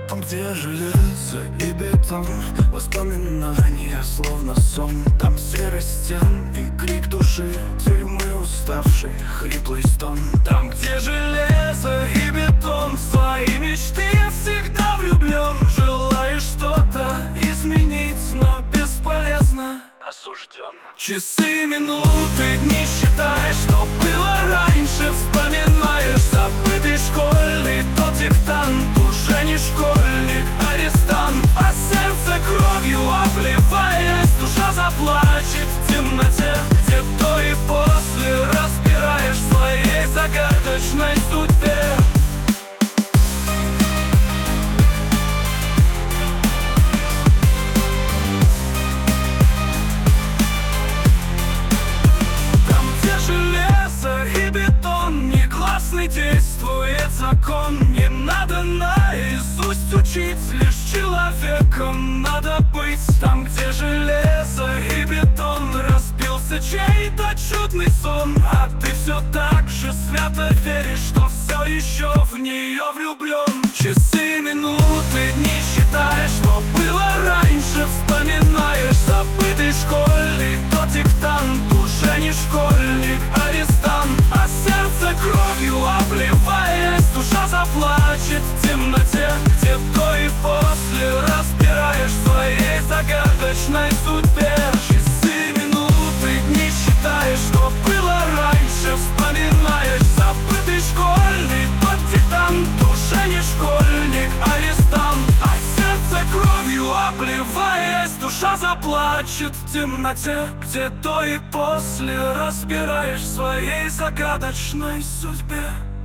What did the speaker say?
Там, где железо и бетон, воспоминания словно сон. Там серость стен и крик души, тюрьмы уставший, хриплый стон. Там, где железо и бетон, в свои мечты я всегда влюблен. Желаю что-то изменить, но бесполезно, осужден. Часы, минуты, дни считаешь, что было раньше. Вспоминаешь забытый школьный тот диктант. Уже не школьник, арестант, а сердце кровью обливаясь, душа заплачет в темноте, где до и после разбираешь в своей загадочной судьбе. Там, где железо и бетон, негласный действует закон. Не надо наизусть учить, лишь человеком надо быть. Там, где железо и бетон, разбился чей-то чудный сон, а ты все так же свято веришь, что все еще в нее влюблен. Часы, минуты, дни считаешь, что было раньше. Вспоминаешь забытый школьный тот диктант. Уже не школьник, арестант, а сердце кровью обливаясь, душа заплачет в темноте, где до и после разбираешь в своей загадочной судьбе. Часы, минуты, дни считаешь, что было раньше. Вспоминаешь забытый школьный тот диктант. Уже не школьник, арестант, а сердце кровью обливаясь, душа заплачет в темноте, где до и после разбираешь в своей загадочной судьбе.